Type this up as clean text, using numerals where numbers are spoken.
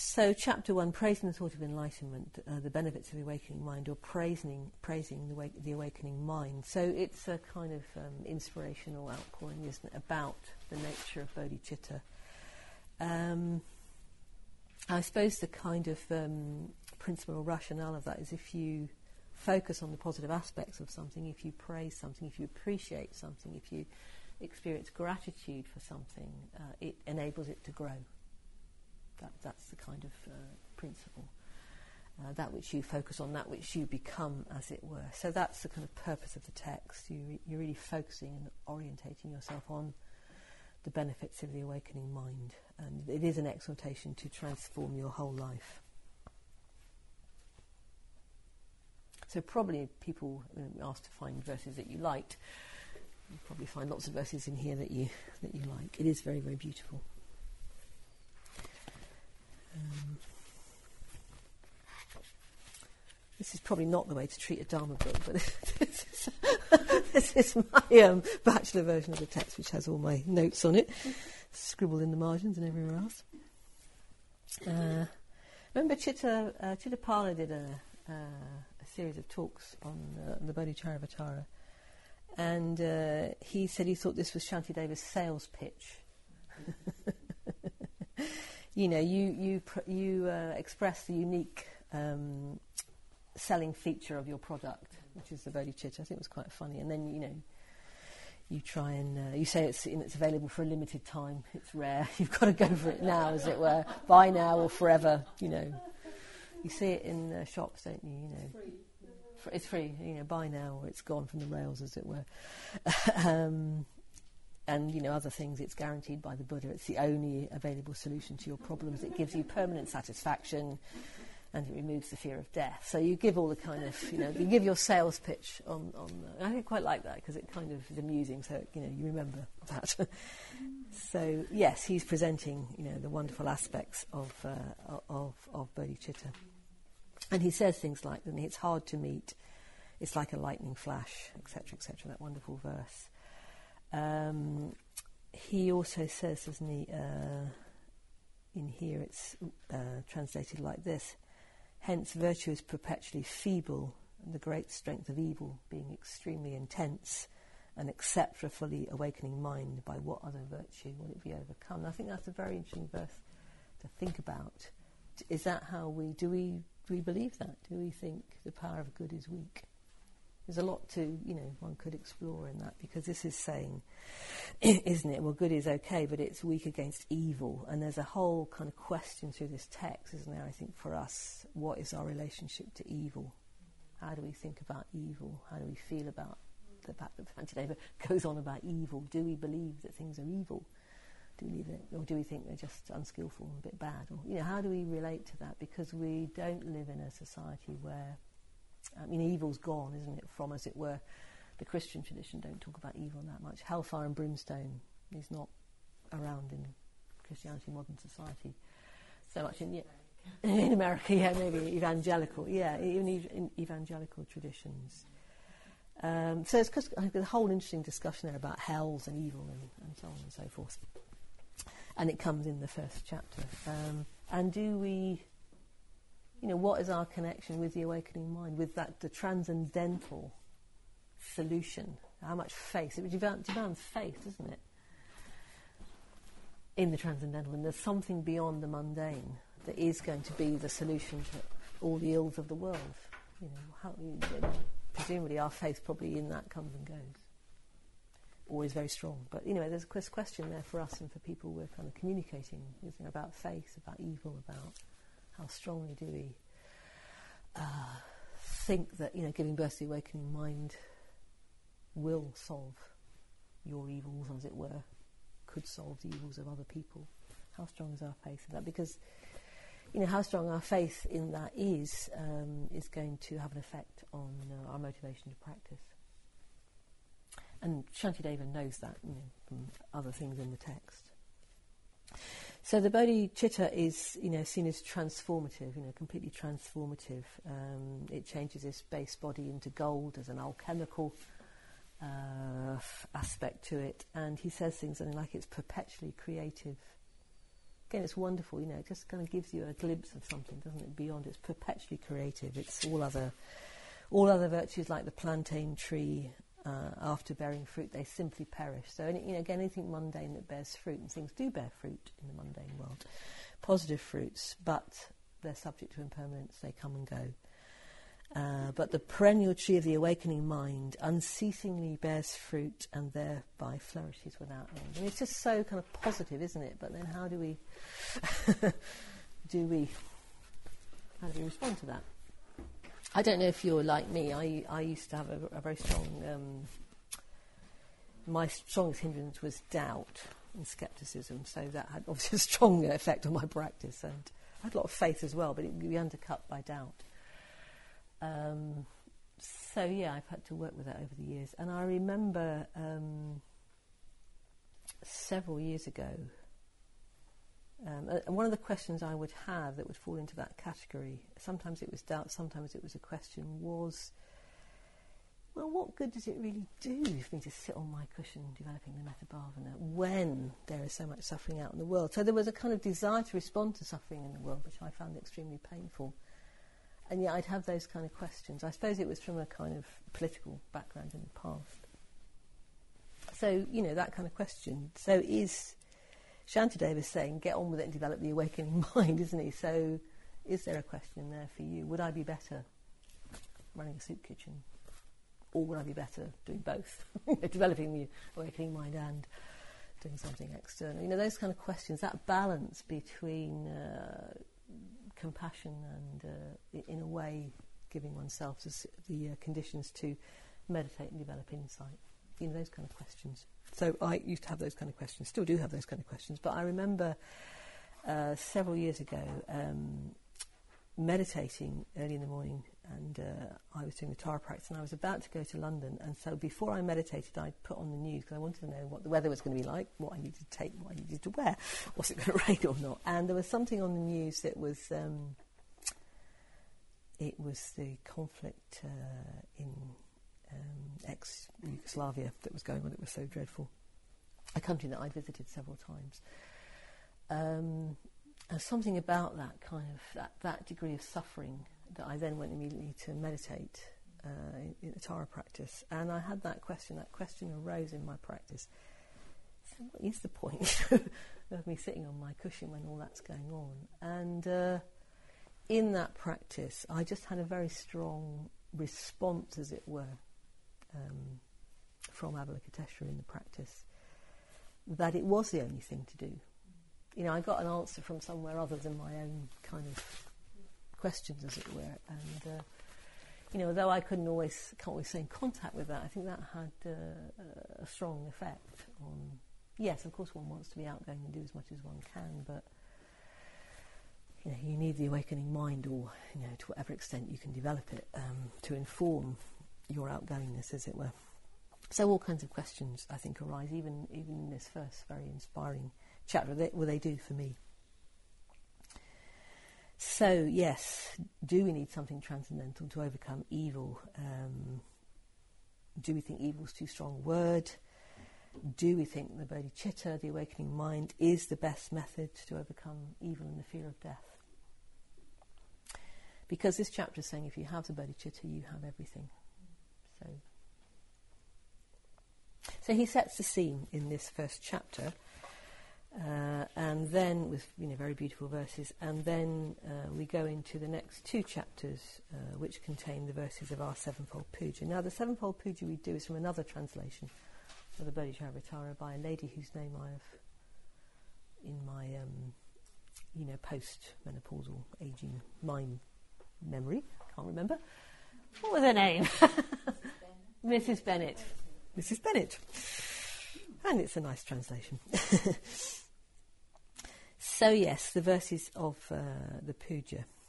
So chapter 1, praising the thought of enlightenment, the benefits of the awakening mind, or praising the awakening mind. So it's a kind of inspirational outpouring, isn't it, about the nature of bodhicitta. I suppose the kind of principle or rationale of that is if you focus on the positive aspects of something, if you praise something, if you appreciate something, if you experience gratitude for something, it enables it to grow. That's the kind of principle. That which you focus on, that which you become, as it were. So that's the kind of purpose of the text. You're really focusing and orientating yourself on the benefits of the awakening mind. And it is an exhortation to transform your whole life. So probably people asked to find verses that you liked. You'll probably find lots of verses in here that you like. It is very, very beautiful. This is probably not the way to treat a Dharma book, but this is my bachelor version of the text, which has all my notes on it, scribbled in the margins and everywhere else. Remember Chittapala did a series of talks on the Bodhicharyavatara, and he said he thought this was Shantideva's sales pitch. You express the unique selling feature of your product, which is the bodhicitta. I think it was quite funny. And then you try and you say it's available for a limited time. It's rare. You've got to go for it now, as it were. Buy now or forever. You see it in shops, don't you? It's free. Buy now or it's gone from the rails, as it were. And other things, it's guaranteed by the Buddha. It's the only available solution to your problems. It gives you permanent satisfaction, and it removes the fear of death. So you give all the kind of, you give your sales pitch on I quite like that because it kind of is amusing. So you remember that. So yes, he's presenting the wonderful aspects of bodhicitta, and he says things like, "It's hard to meet. It's like a lightning flash," etc., etc. That wonderful verse. He also says, doesn't he, in here it's translated like this: hence virtue is perpetually feeble, and the great strength of evil being extremely intense, and except for a fully awakening mind, by what other virtue will it be overcome? And I think that's a very interesting verse to think about. Is that how do we believe that? Do we think the power of good is weak? There's a lot to, one could explore in that, because this is saying, isn't it, well, good is okay, but it's weak against evil. And there's a whole kind of question through this text, isn't there, I think, for us. What is our relationship to evil? How do we think about evil? How do we feel about the fact that Shantideva goes on about evil? Do we believe that things are evil? Do we believe it, or do we think they're just unskillful and a bit bad? Or, how do we relate to that? Because we don't live in a society where evil's gone, isn't it, from, as it were, the Christian tradition don't talk about evil that much. Hellfire and brimstone is not around in Christianity, modern society, so much in America, maybe evangelical, even in evangelical traditions. So it's a whole interesting discussion there about hells and evil and so on and so forth. And it comes in the first chapter. And do we... what is our connection with the awakening mind, with the transcendental solution? How much faith? It demands faith, doesn't it? In the transcendental, and there's something beyond the mundane that is going to be the solution to all the ills of the world. Presumably our faith probably in that comes and goes. Always very strong. But, there's a question there for us and for people we're kind of communicating about faith, about evil, about... how strongly do we think that, giving birth to the awakening mind will solve your evils, as it were, could solve the evils of other people? How strong is our faith in that? Because, how strong our faith in that is going to have an effect on our motivation to practice. And Shantideva knows that, from other things in the text. So the bodhicitta is, seen as transformative, completely transformative. It changes its base body into gold. There's an alchemical aspect to it. And he says things like it's perpetually creative. Again, it's wonderful, it just kind of gives you a glimpse of something, doesn't it, beyond. It's perpetually creative. It's all other virtues, like the plantain tree, after bearing fruit, they simply perish. So, again, anything mundane that bears fruit, and things do bear fruit in the mundane world, positive fruits, but they're subject to impermanence, they come and go. But the perennial tree of the awakening mind unceasingly bears fruit and thereby flourishes without end. And it's just so kind of positive, isn't it? But then how do we how do we respond to that? I don't know if you're like me. I used to have a very strong... my strongest hindrance was doubt and scepticism, so that had obviously a strong effect on my practice. And I had a lot of faith as well, but it would be undercut by doubt. So yeah, I've had to work with that over the years. And I remember several years ago, and one of the questions I would have that would fall into that category, sometimes it was doubt, sometimes it was a question, was, well, what good does it really do for me to sit on my cushion developing the metta bhavana when there is so much suffering out in the world? So there was a kind of desire to respond to suffering in the world, which I found extremely painful. And yet I'd have those kind of questions. I suppose it was from a kind of political background in the past. So, that kind of question. So is Shantideva saying, get on with it and develop the awakening mind, isn't he? So is there a question there for you? Would I be better running a soup kitchen? Or would I be better doing both? Developing the awakening mind and doing something external? Those kind of questions, that balance between... compassion and, in a way, giving oneself the conditions to meditate and develop insight. Those kind of questions. So I used to have those kind of questions, still do have those kind of questions, but I remember several years ago meditating early in the morning, and I was doing the Tara practice, and I was about to go to London, and so before I meditated I put on the news because I wanted to know what the weather was going to be like, what I needed to take, what I needed to wear, was it going to rain or not. And there was something on the news that was it was the conflict in ex-Yugoslavia that was going on. It was so dreadful, a country that I visited several times. And something about that kind of that degree of suffering that I then went immediately to meditate in the Tara practice. And I had that question arose in my practice. So what is the point of me sitting on my cushion when all that's going on? And in that practice, I just had a very strong response, as it were, from Avalokiteshvara in the practice, that it was the only thing to do. I got an answer from somewhere other than my own kind of questions, as it were, and although I can't always stay in contact with that, I think that had a strong effect on. Yes, of course, one wants to be outgoing and do as much as one can, but you need the awakening mind, or to whatever extent you can develop it, to inform your outgoingness, as it were. So all kinds of questions, I think, arise even in this first very inspiring chapter. They do for me. So, yes, do we need something transcendental to overcome evil? Do we think evil's too strong a word? Do we think the bodhicitta, the awakening mind, is the best method to overcome evil and the fear of death? Because this chapter is saying if you have the bodhicitta, you have everything. So he sets the scene in this first chapter. And then with very beautiful verses, and then we go into the next two chapters which contain the verses of our sevenfold puja. Now the sevenfold puja we do is from another translation of the Bodhicharyavatara by a lady whose name I have in my post-menopausal aging mind memory. Can't remember. What was her name? Mrs. Bennett. Mrs. Bennett. And it's a nice translation. So yes, the verses of the puja.